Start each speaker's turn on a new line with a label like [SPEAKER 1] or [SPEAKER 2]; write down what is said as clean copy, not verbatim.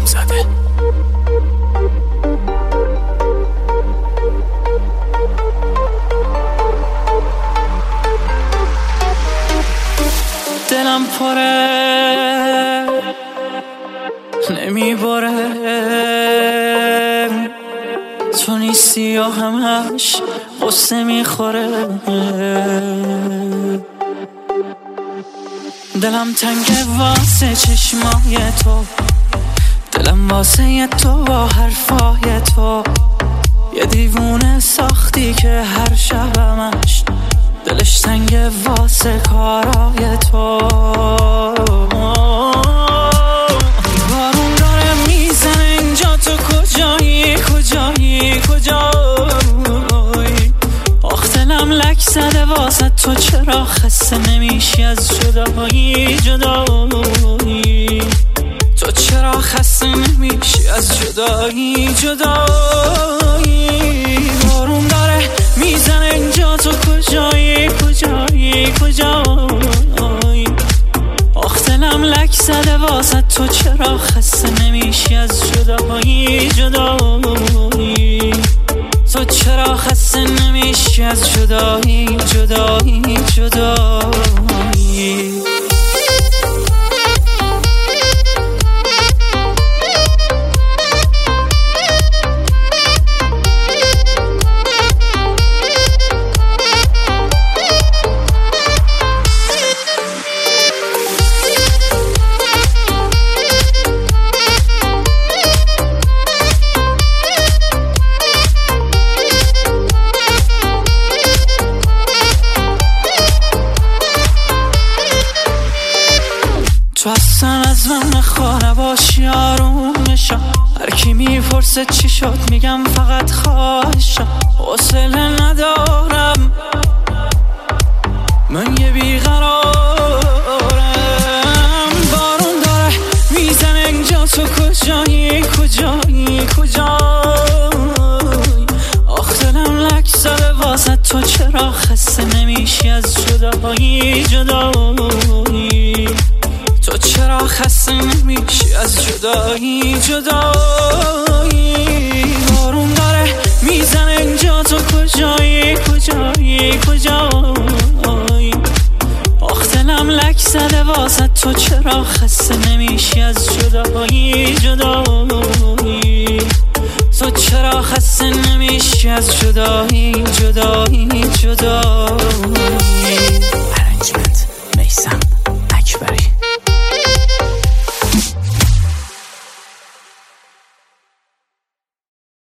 [SPEAKER 1] زده. دلم پره نمیباره، تو نیستی و همش قصه میخوره. دلم تنگه واسه چشمای تو، دلم واسه تو با حرفای تو. یه دیوونه ساختی که هر شبمش دلش تنگه واسه کارای تو. بارون داره میزنه اینجا، تو کجایی کجایی کجایی؟ آخ دلم لک زده واسه تو، چرا خسته نمیشی از جدایی جدایی؟ تو چرا خسته نمیشی از جدایی جدایی؟ بارون داره میزنه اینجا، تو کجایی کجایی کجایی؟ آخ دلم لک زده واسه تو، چرا خسته نمیشی از جدایی جدایی؟ تو چرا خسته نمیشی از جدایی جدایی جدایی؟ تو اصلا از من نخواه نباشی آروم بشم. هر کی میپرسه چی شد میگم فقط خواهشم. حوصله ندارم من یه بیقرارم. بارون داره میزنه اینجا، تو کجایی کجایی کجایی؟ آخ دلم لک زده واسه تو، چرا خسته نمیشی از جدایی جدایی؟ تو چرا خسته نمیشی از جدایی جدایی؟ بارون داره میزنه اینجا، تو کجایی کجایی کجایی؟ آخ دلم لک زده واسه تو، چرا خسته نمیشی از جدایی جدایی؟ تو چرا خسته نمیشی از جدایی جدایی جدایی؟